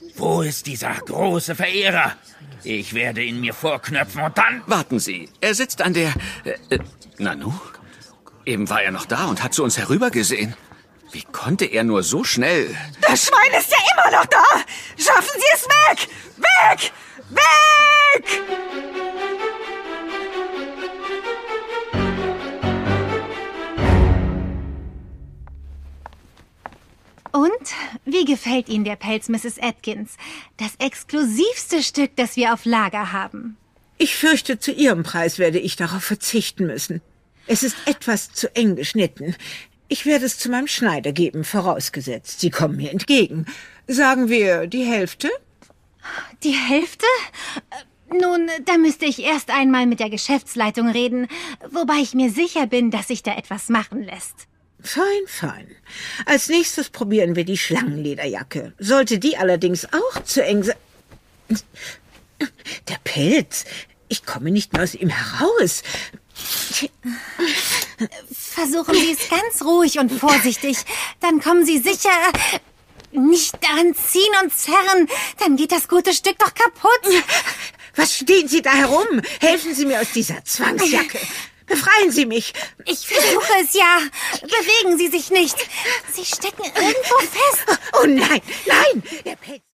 Wo ist dieser große Verehrer? Ich werde ihn mir vorknöpfen und dann... Warten Sie, er sitzt an der... Nanu? Eben war er noch da und hat zu uns herübergesehen. Wie konnte er nur so schnell... Das Schwein ist ja immer noch da! Schaffen Sie es weg! Weg! Weg! Und? Wie gefällt Ihnen der Pelz, Mrs. Atkins? Das exklusivste Stück, das wir auf Lager haben. Ich fürchte, zu Ihrem Preis werde ich darauf verzichten müssen. Es ist etwas zu eng geschnitten. Ich werde es zu meinem Schneider geben, vorausgesetzt, Sie kommen mir entgegen. Sagen wir die Hälfte? Die Hälfte? Nun, da müsste ich erst einmal mit der Geschäftsleitung reden, wobei ich mir sicher bin, dass sich da etwas machen lässt. Fein, fein. Als nächstes probieren wir die Schlangenlederjacke. Sollte die allerdings auch zu eng sein... Der Pelz. Ich komme nicht mehr aus ihm heraus. Versuchen Sie es ganz ruhig und vorsichtig. Dann kommen Sie sicher... Nicht daran ziehen und zerren. Dann geht das gute Stück doch kaputt. Was stehen Sie da herum? Helfen Sie mir aus dieser Zwangsjacke. Befreien Sie mich! Ich versuche es ja. Bewegen Sie sich nicht. Sie stecken irgendwo fest. Oh nein, nein! Der Pelz...